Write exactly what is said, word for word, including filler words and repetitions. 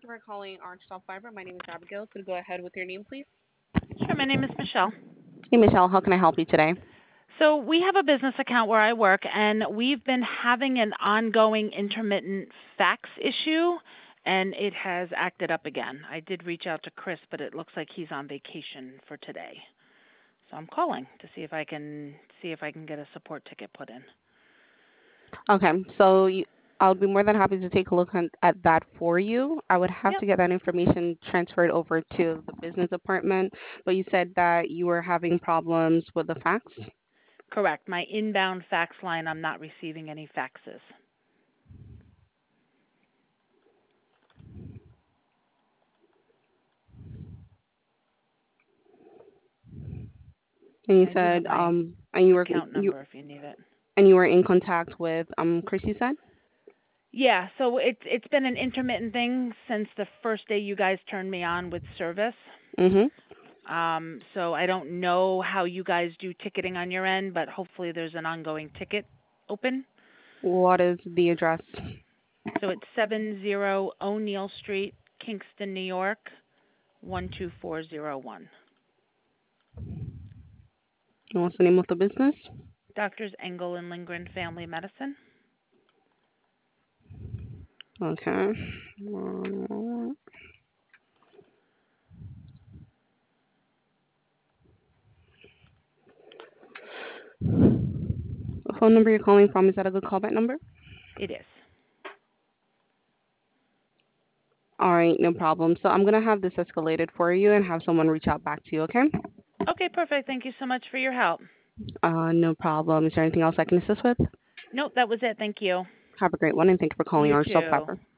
you for calling Archstop Fiber. My name is Abigail. Could you go ahead with your name, please? Sure, my name is Michelle. Hey, Michelle. How can I help you today? So we have a business account where I work, and we've been having an ongoing intermittent fax issue, and it has acted up again. I did reach out to Chris, but it looks like he's on vacation for today. So I'm calling to see if I can see if I can get a support ticket put in. Okay, so you, I'll be more than happy to take a look on, at that for you. I would have Yep, to get that information transferred over to the business department, but you said that you were having problems with the fax, correct. My inbound fax line, I'm not receiving any faxes. and you I do have said my um, and you were account you number if you need it. and you were in contact with um, Chris. You said. Yeah, so it's it's been an intermittent thing since the first day you guys turned me on with service. Mhm. Um, so I don't know how you guys do ticketing on your end, but hopefully there's an ongoing ticket open. What is the address? So it's seven zero O'Neill Street, Kingston, New York, one two four zero one. And what's the name of the business? Doctors Engel and Lindgren Family Medicine. Okay. Um, The phone number you're calling from, is that a good callback number? It is. All right, no problem. So I'm going to have this escalated for you and have someone reach out back to you, okay? Okay, perfect. Thank you so much for your help. Uh, no problem. Is there anything else I can assist with? Nope, that was it. Thank you. Have a great one, and thank you for calling You our soap too. opera.